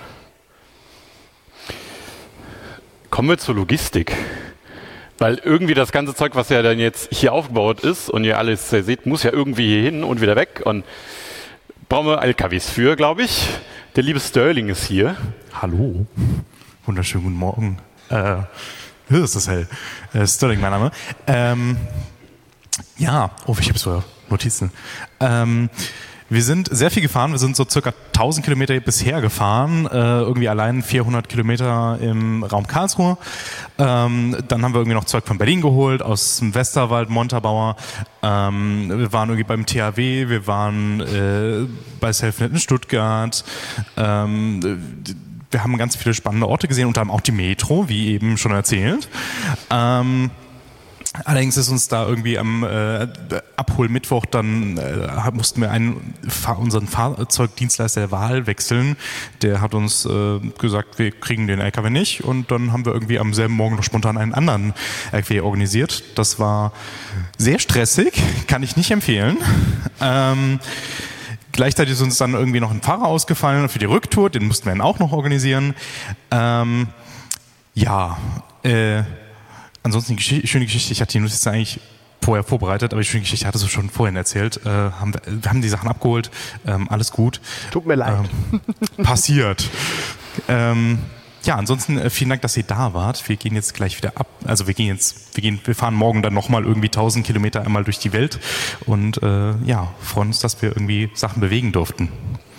Kommen wir zur Logistik. Weil irgendwie das ganze Zeug, was ja dann jetzt hier aufgebaut ist und ihr alles seht, muss ja irgendwie hier hin und wieder weg. Und brauchen wir L K Ws für, glaube ich. Der liebe Sterling ist hier. Hallo. Wunderschönen guten Morgen. Äh, ist das hell. Äh, Sterling, mein Name. Ähm, ja, oh, ich habe so Notizen. Ähm, Wir sind sehr viel gefahren, wir sind so circa tausend Kilometer bisher gefahren, äh, irgendwie allein vierhundert Kilometer im Raum Karlsruhe. Ähm, dann haben wir irgendwie noch Zeug von Berlin geholt, aus dem Westerwald, Montabaur. Ähm, wir waren irgendwie beim T H W, wir waren äh, bei Selfnet in Stuttgart. Ähm, wir haben ganz viele spannende Orte gesehen, unter anderem auch die Metro, wie eben schon erzählt. Ähm, Allerdings ist uns da irgendwie am äh, Abholmittwoch dann äh, mussten wir einen unseren Fahrzeugdienstleister der Wahl wechseln. Der hat uns äh, gesagt, wir kriegen den L K W nicht und dann haben wir irgendwie am selben Morgen noch spontan einen anderen L K W organisiert. Das war sehr stressig, kann ich nicht empfehlen. Ähm, Gleichzeitig ist uns dann irgendwie noch ein Fahrer ausgefallen für die Rücktour, den mussten wir dann auch noch organisieren. Ähm, ja, äh, ansonsten die Geschichte, schöne Geschichte, ich hatte die Notizen eigentlich vorher vorbereitet, aber die schöne Geschichte hattest du schon vorhin erzählt. Äh, haben wir, wir haben die Sachen abgeholt, ähm, alles gut. Tut mir leid. Ähm, passiert. ähm, ja, ansonsten äh, vielen Dank, dass ihr da wart. Wir gehen jetzt gleich wieder ab. Also wir gehen jetzt, wir gehen, wir fahren morgen dann nochmal irgendwie tausend Kilometer einmal durch die Welt und äh, ja, freuen uns, dass wir irgendwie Sachen bewegen durften.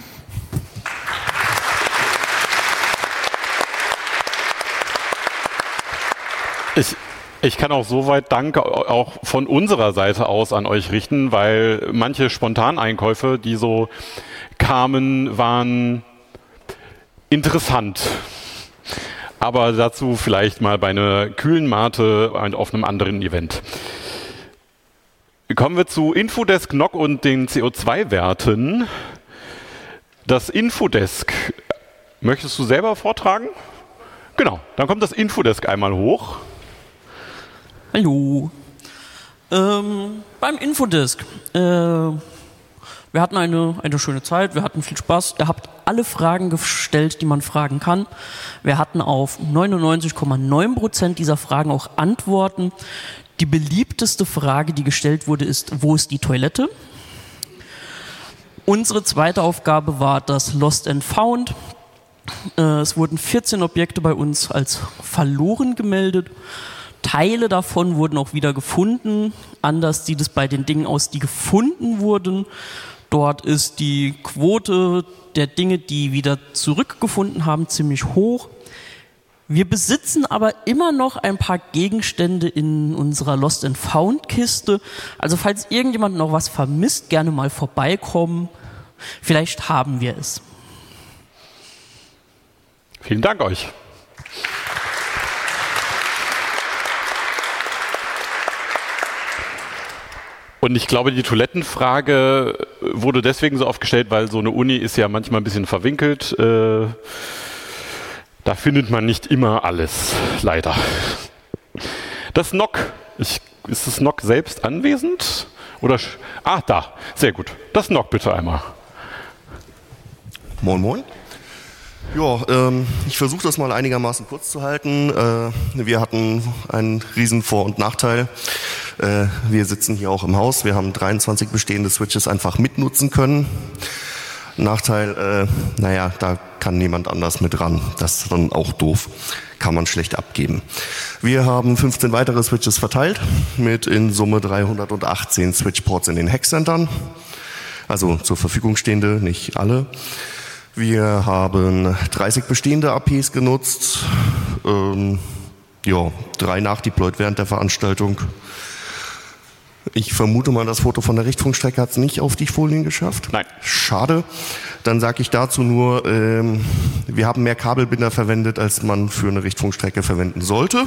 Ich, ich kann auch soweit Dank auch von unserer Seite aus an euch richten, weil manche Spontaneinkäufe, die so kamen, waren interessant. Aber dazu vielleicht mal bei einer kühlen Mate auf einem anderen Event. Kommen wir zu Infodesk N O C und den C O zwei Werten. Das Infodesk, möchtest du selber vortragen? Genau, dann kommt das Infodesk einmal hoch. Hallo. Ähm, beim Infodesk. Äh, wir hatten eine, eine schöne Zeit, wir hatten viel Spaß. Ihr habt alle Fragen gestellt, die man fragen kann. Wir hatten auf neunundneunzig Komma neun Prozent dieser Fragen auch Antworten. Die beliebteste Frage, die gestellt wurde, ist, wo ist die Toilette? Unsere zweite Aufgabe war das Lost and Found. Äh, es wurden vierzehn Objekte bei uns als verloren gemeldet. Teile davon wurden auch wieder gefunden. Anders sieht es bei den Dingen aus, die gefunden wurden. Dort ist die Quote der Dinge, die wieder zurückgefunden haben, ziemlich hoch. Wir besitzen aber immer noch ein paar Gegenstände in unserer Lost and Found Kiste. Also falls irgendjemand noch was vermisst, gerne mal vorbeikommen. Vielleicht haben wir es. Vielen Dank euch. Und ich glaube, die Toilettenfrage wurde deswegen so oft gestellt, weil so eine Uni ist ja manchmal ein bisschen verwinkelt. Äh, da findet man nicht immer alles, leider. Das N O C, ich, ist das N O C selbst anwesend? Oder, ah, da, sehr gut. Das N O C bitte einmal. Moin, moin. Ja, ähm, ich versuche das mal einigermaßen kurz zu halten. Äh, wir hatten einen riesen Vor- und Nachteil. Äh, wir sitzen hier auch im Haus. Wir haben dreiundzwanzig bestehende Switches einfach mitnutzen können. Nachteil, äh, naja, da kann niemand anders mit ran. Das ist dann auch doof. Kann man schlecht abgeben. Wir haben fünfzehn weitere Switches verteilt mit in Summe dreihundertachtzehn Switchports in den Hackcentern. Also zur Verfügung stehende, nicht alle. Wir haben dreißig bestehende A Ps genutzt. Ähm, ja, drei nachdeployed während der Veranstaltung. Ich vermute mal, das Foto von der Richtfunkstrecke hat es nicht auf die Folien geschafft. Nein. Schade. Dann sage ich dazu nur, ähm, wir haben mehr Kabelbinder verwendet, als man für eine Richtfunkstrecke verwenden sollte.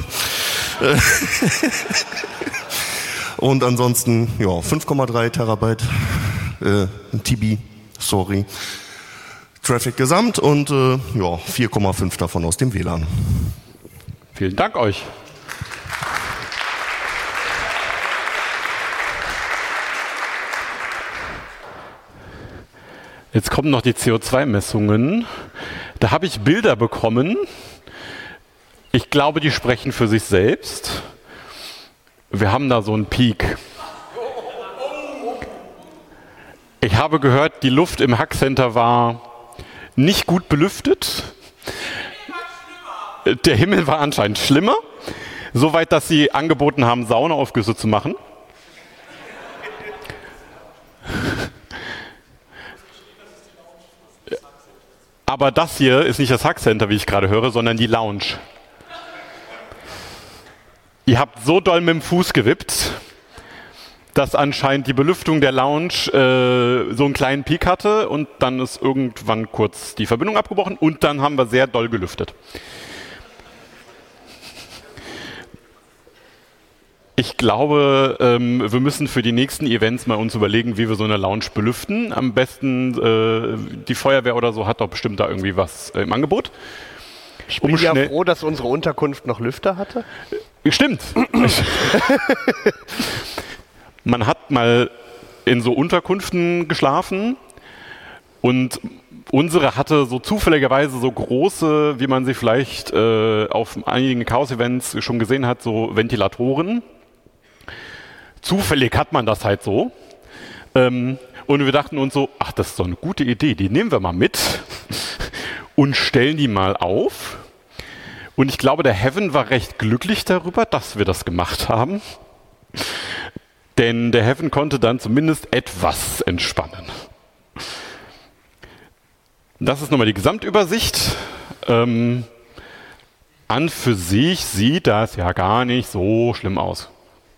Und ansonsten, ja, fünf Komma drei Terabyte äh, T B, sorry, Traffic gesamt und äh, ja, vier Komma fünf davon aus dem W L A N. Vielen Dank euch. Jetzt kommen noch die C O zwei Messungen. Da habe ich Bilder bekommen. Ich glaube, die sprechen für sich selbst. Wir haben da so einen Peak. Ich habe gehört, die Luft im Hackcenter war nicht gut belüftet. Der Himmel war anscheinend schlimmer. Soweit, dass sie angeboten haben, Saunaaufgüsse zu machen. Aber das hier ist nicht das Hackcenter, wie ich gerade höre, sondern die Lounge. Ihr habt so doll mit dem Fuß gewippt, dass anscheinend die Belüftung der Lounge äh, so einen kleinen Peak hatte und dann ist irgendwann kurz die Verbindung abgebrochen und dann haben wir sehr doll gelüftet. Ich glaube, ähm, wir müssen für die nächsten Events mal uns überlegen, wie wir so eine Lounge belüften. Am besten, äh, die Feuerwehr oder so hat doch bestimmt da irgendwie was äh, im Angebot. Ich bin um ja froh, dass unsere Unterkunft noch Lüfter hatte. Stimmt. Man hat mal in so Unterkünften geschlafen und unsere hatte so zufälligerweise so große, wie man sie vielleicht äh, auf einigen Chaos-Events schon gesehen hat, so Ventilatoren. Zufällig hat man das halt so. Ähm, und wir dachten uns so, ach, das ist doch eine gute Idee, die nehmen wir mal mit und stellen die mal auf. Und ich glaube, der Heaven war recht glücklich darüber, dass wir das gemacht haben. Denn der Heaven konnte dann zumindest etwas entspannen. Das ist nochmal die Gesamtübersicht. Ähm, an für sich sieht das ja gar nicht so schlimm aus.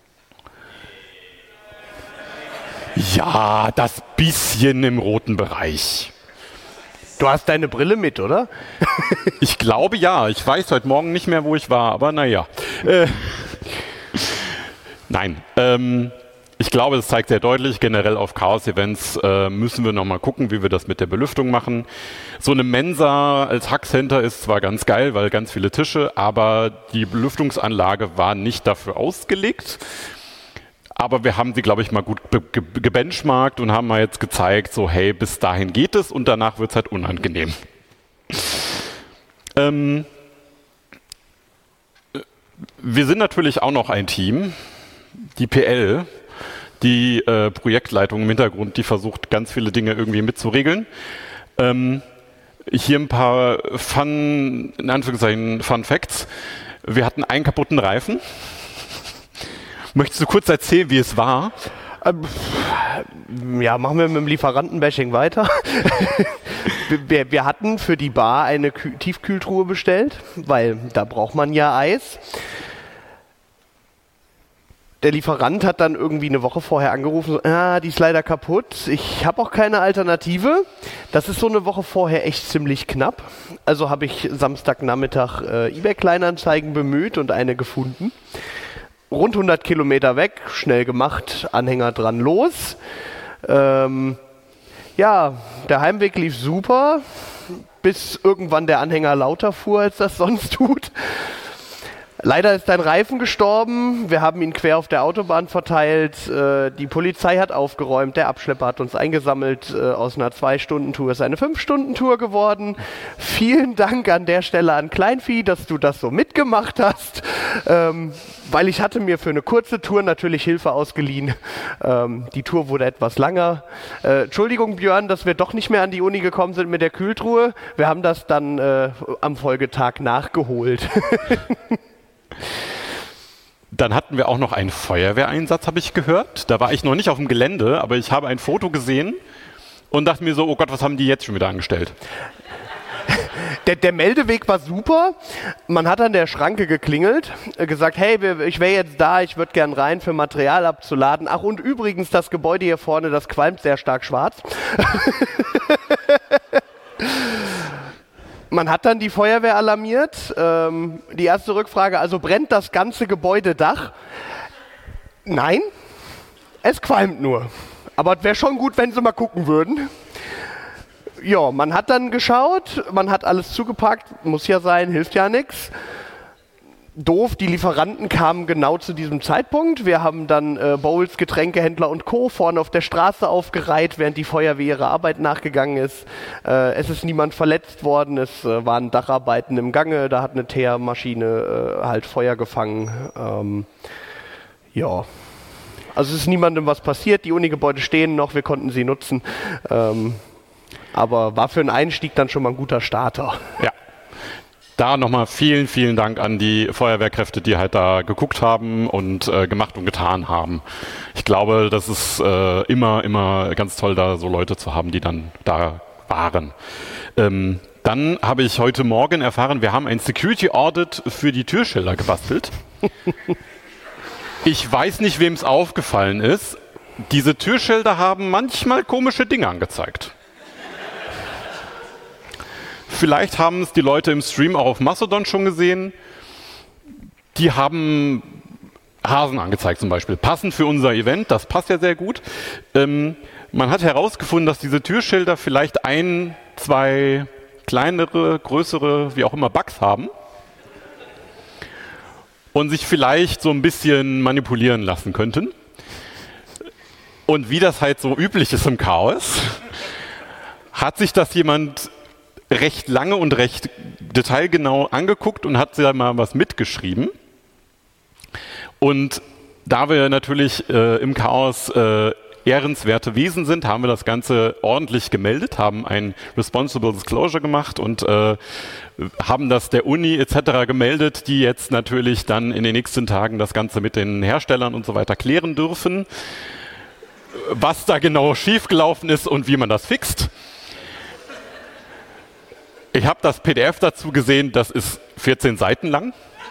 Ja, das bisschen im roten Bereich. Du hast deine Brille mit, oder? Ich glaube ja. Ich weiß heute Morgen nicht mehr, wo ich war, aber naja. Äh, nein. Ähm, ich glaube, das zeigt sehr deutlich, generell auf Chaos-Events äh, müssen wir nochmal gucken, wie wir das mit der Belüftung machen. So eine Mensa als Hackcenter ist zwar ganz geil, weil ganz viele Tische, aber die Belüftungsanlage war nicht dafür ausgelegt. Aber wir haben sie, glaube ich, mal gut gebenchmarkt und haben mal jetzt gezeigt, so hey, bis dahin geht es und danach wird es halt unangenehm. Ähm, wir sind natürlich auch noch ein Team, die P L, die äh, Projektleitung im Hintergrund, die versucht, ganz viele Dinge irgendwie mitzuregeln. Ähm, hier ein paar Fun, in Anführungszeichen, Fun Facts. Wir hatten einen kaputten Reifen. Möchtest du kurz erzählen, wie es war? Ähm, ja, machen wir mit dem Lieferantenbashing weiter. wir, wir hatten für die Bar eine Kü- Tiefkühltruhe bestellt, weil da braucht man ja Eis. Der Lieferant hat dann irgendwie eine Woche vorher angerufen, so, ah, die ist leider kaputt, ich habe auch keine Alternative. Das ist so eine Woche vorher echt ziemlich knapp. Also habe ich Samstagnachmittag äh, eBay-Kleinanzeigen bemüht und eine gefunden. Rund hundert Kilometer weg, schnell gemacht, Anhänger dran, los. Ähm, ja, der Heimweg lief super, bis irgendwann der Anhänger lauter fuhr, als das sonst tut. Leider ist ein Reifen gestorben. Wir haben ihn quer auf der Autobahn verteilt. Äh, die Polizei hat aufgeräumt. Der Abschlepper hat uns eingesammelt. Äh, aus einer zwei-Stunden-Tour ist eine fünf-Stunden-Tour geworden. Vielen Dank an der Stelle an Kleinvieh, dass du das so mitgemacht hast. Ähm, weil ich hatte mir für eine kurze Tour natürlich Hilfe ausgeliehen. Ähm, die Tour wurde etwas langer. Äh, Entschuldigung, Björn, dass wir doch nicht mehr an die Uni gekommen sind mit der Kühltruhe. Wir haben das dann äh, am Folgetag nachgeholt. Dann hatten wir auch noch einen Feuerwehreinsatz, habe ich gehört. Da war ich noch nicht auf dem Gelände, aber ich habe ein Foto gesehen und dachte mir so, oh Gott, was haben die jetzt schon wieder angestellt? Der, der Meldeweg war super. Man hat an der Schranke geklingelt, äh, gesagt, hey, ich wäre jetzt da, ich würde gern rein für Material abzuladen. Ach, und übrigens, das Gebäude hier vorne, das qualmt sehr stark schwarz. Man hat dann die Feuerwehr alarmiert. Ähm, die erste Rückfrage, also brennt das ganze Gebäudedach? Nein, es qualmt nur. Aber es wäre schon gut, wenn sie mal gucken würden. Ja, man hat dann geschaut, man hat alles zugepackt, muss ja sein, hilft ja nichts. Doof, die Lieferanten kamen genau zu diesem Zeitpunkt. Wir haben dann äh, Bowls, Getränkehändler und Co. vorne auf der Straße aufgereiht, während die Feuerwehr ihrer Arbeit nachgegangen ist. Äh, es ist niemand verletzt worden, es äh, waren Dacharbeiten im Gange, da hat eine Teermaschine äh, halt Feuer gefangen. Ähm, ja, also es ist niemandem was passiert, die Unigebäude stehen noch, wir konnten sie nutzen. Ähm, aber war für einen Einstieg dann schon mal ein guter Starter. Ja. Da nochmal vielen, vielen Dank an die Feuerwehrkräfte, die halt da geguckt haben und äh, gemacht und getan haben. Ich glaube, das ist äh, immer, immer ganz toll, da so Leute zu haben, die dann da waren. Ähm, dann habe ich heute Morgen erfahren, wir haben ein Security Audit für die Türschilder gebastelt. Ich weiß nicht, wem es aufgefallen ist. Diese Türschilder haben manchmal komische Dinge angezeigt. Vielleicht haben es die Leute im Stream auch auf Mastodon schon gesehen. Die haben Hasen angezeigt zum Beispiel. Passend für unser Event, das passt ja sehr gut. Ähm, man hat herausgefunden, dass diese Türschilder vielleicht ein, zwei kleinere, größere, wie auch immer, Bugs haben. Und sich vielleicht so ein bisschen manipulieren lassen könnten. Und wie das halt so üblich ist im Chaos, hat sich das jemand recht lange und recht detailgenau angeguckt und hat da mal was mitgeschrieben. Und da wir natürlich äh, im Chaos äh, ehrenswerte Wesen sind, haben wir das Ganze ordentlich gemeldet, haben ein Responsible Disclosure gemacht und äh, haben das der Uni et cetera gemeldet, die jetzt natürlich dann in den nächsten Tagen das Ganze mit den Herstellern und so weiter klären dürfen, was da genau schiefgelaufen ist und wie man das fixt. Ich habe das P D F dazu gesehen, das ist vierzehn Seiten lang.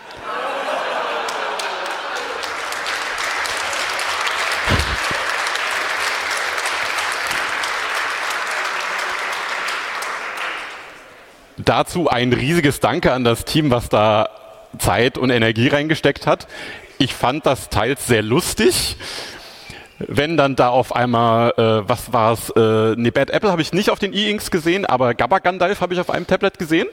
Dazu ein riesiges Danke an das Team, was da Zeit und Energie reingesteckt hat. Ich fand das teils sehr lustig. Wenn dann da auf einmal, äh, was war es, äh, ne, Bad Apple habe ich nicht auf den E-Inks gesehen, aber Gabba Gandalf habe ich auf einem Tablet gesehen.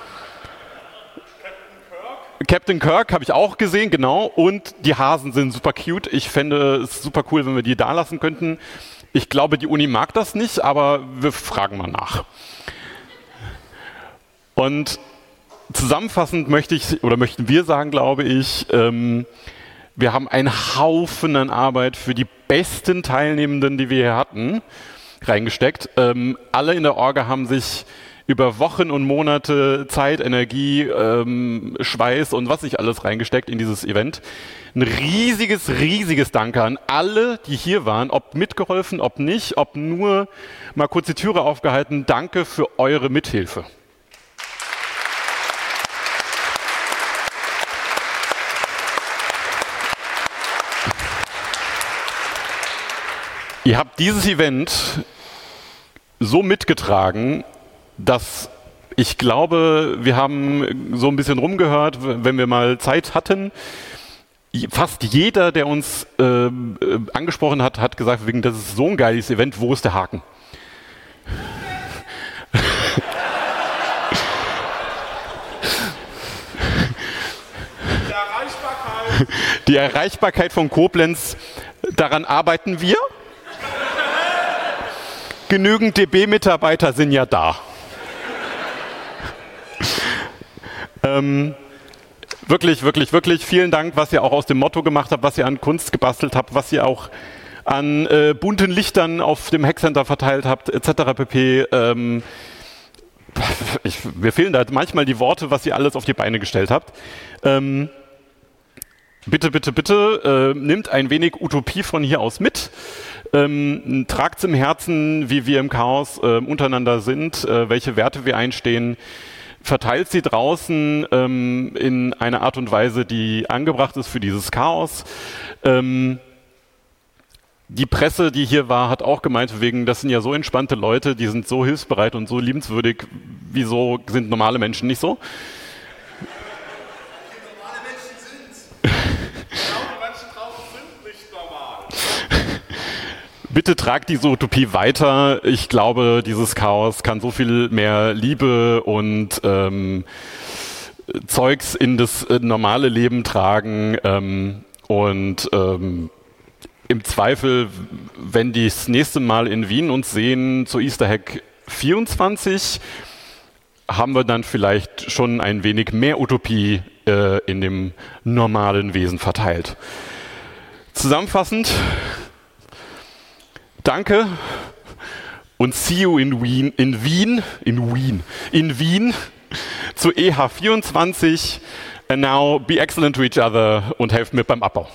Captain Kirk habe ich auch gesehen, genau. Und die Hasen sind super cute. Ich fände es super cool, wenn wir die da lassen könnten. Ich glaube, die Uni mag das nicht, aber wir fragen mal nach. Und zusammenfassend möchte ich, oder möchten wir sagen, glaube ich, ähm, wir haben einen Haufen an Arbeit für die besten Teilnehmenden, die wir hier hatten, reingesteckt. Ähm, alle in der Orga haben sich über Wochen und Monate Zeit, Energie, ähm, Schweiß und was nicht alles reingesteckt in dieses Event. Ein riesiges, riesiges Danke an alle, die hier waren, ob mitgeholfen, ob nicht, ob nur mal kurz die Türe aufgehalten. Danke für eure Mithilfe. Ihr habt dieses Event so mitgetragen, dass ich glaube, wir haben so ein bisschen rumgehört, wenn wir mal Zeit hatten. Fast jeder, der uns äh, angesprochen hat, hat gesagt, wegen das ist so ein geiles Event, wo ist der Haken? Der Die Erreichbarkeit von Koblenz, daran arbeiten wir. Genügend D B-Mitarbeiter sind ja da. ähm, wirklich, wirklich, wirklich vielen Dank, was ihr auch aus dem Motto gemacht habt, was ihr an Kunst gebastelt habt, was ihr auch an äh, bunten Lichtern auf dem Hackcenter verteilt habt, et cetera pp. Ähm, ich, mir fehlen da manchmal die Worte, was ihr alles auf die Beine gestellt habt. Ähm, bitte, bitte, bitte, äh, nimmt ein wenig Utopie von hier aus mit. Ähm, tragt im Herzen, wie wir im Chaos äh, untereinander sind, äh, welche Werte wir einstehen. Verteilt sie draußen ähm, in einer Art und Weise, die angebracht ist für dieses Chaos. Ähm, die Presse, die hier war, hat auch gemeint, wegen, das sind ja so entspannte Leute, die sind so hilfsbereit und so liebenswürdig. Wieso sind normale Menschen nicht so? Bitte tragt diese Utopie weiter. Ich glaube, dieses Chaos kann so viel mehr Liebe und ähm, Zeugs in das äh, normale Leben tragen. Ähm, und ähm, im Zweifel, wenn die das nächste Mal in Wien uns sehen zu Easter Hack vierundzwanzig, haben wir dann vielleicht schon ein wenig mehr Utopie äh, in dem normalen Wesen verteilt. Zusammenfassend, danke und see you in Wien, in Wien, in Wien, in Wien zu E H vierundzwanzig. And now be excellent to each other und helft mir beim Abbau.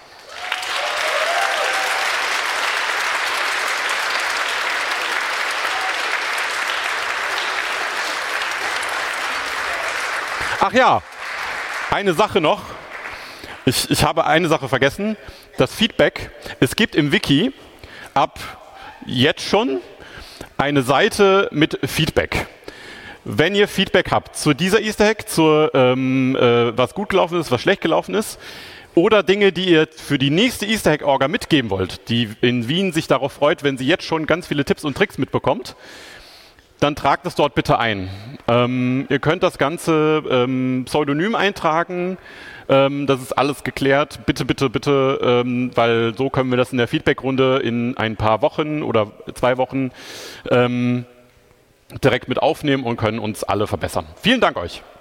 Ach ja, eine Sache noch. Ich, ich habe eine Sache vergessen. Das Feedback. Es gibt im Wiki ab jetzt schon eine Seite mit Feedback. Wenn ihr Feedback habt zu dieser Easter Hack, zu ähm, äh, was gut gelaufen ist, was schlecht gelaufen ist, oder Dinge, die ihr für die nächste Easter Hack Orga mitgeben wollt, die in Wien sich darauf freut, wenn sie jetzt schon ganz viele Tipps und Tricks mitbekommt, dann tragt es dort bitte ein. Ähm, ihr könnt das Ganze ähm, pseudonym eintragen. Ähm, das ist alles geklärt. Bitte, bitte, bitte, ähm, weil so können wir das in der Feedbackrunde in ein paar Wochen oder zwei Wochen ähm, direkt mit aufnehmen und können uns alle verbessern. Vielen Dank euch.